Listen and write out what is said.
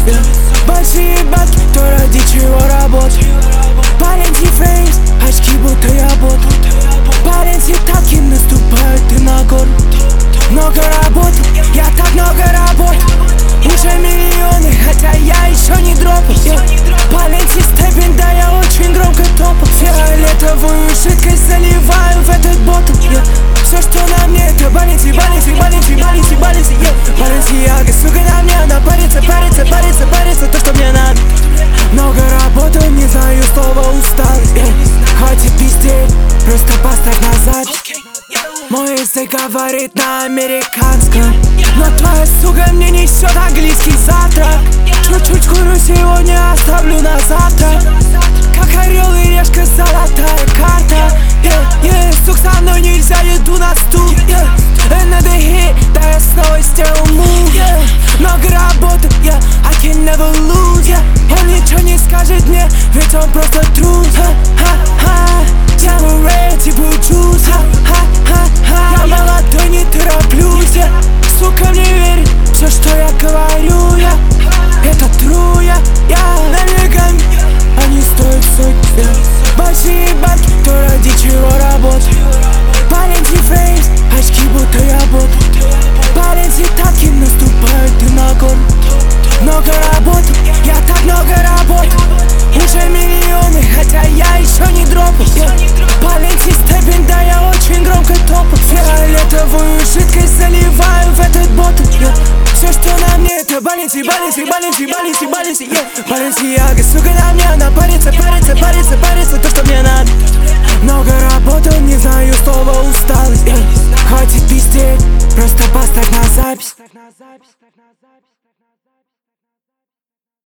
Большие бабки, то ради чего работать. Баленси фейс, очки будто я бот. Баленси таки наступают и на гору. Много работы, я так много работал. Уже миллионы, хотя я еще не дропал. Баленси степень, да я очень громко топал. Фиолетовую жидкость заливаю в этот ботл. Все, что на мне, это Баленси, Баленси, Баленси, Баленси, Баленси. Баленсиага, сука, на мне она парится, парится, парится, парится. То, что мне надо. Много работал, не знаю слова усталость. Хватит пиздеть, просто поставь на запись. Мой язык говорит на американском, но твоя сука мне несет английский завтрак. Чуть-чуть курю сегодня, оставлю на завтра. Как орел и решка, золотая карта. Сук, со мной нельзя, иду на стул. Another hit, да я снова сделал мув. Много работы, I can never lose. Он ничего не скажет мне, ведь он просто трус. Я ready, был juice. Я молодой, не тороплюсь. Сука мне верит, все, что я говорю, это true, я намеками, они стоят сотни. Большие бабки, то ради чего работать. Баленси фейс, очки будто я бот. Баленси таки наступают и на гору. Много работал, я так много работал. Уже миллионы, хотя я еще не дропал. Баленси степень, да я очень громко топал. Фиолетовую жидкость заливаю в этот ботл. Все, что на мне, это Баленси, Баленси, Баленси, Баленси, Баленси. Баленсиага, сука, на мне она парится, парится, парится, парится. То, что мне надо. Много работал, не знаю слова усталость. Хватит пиздеть, просто поставь на запись.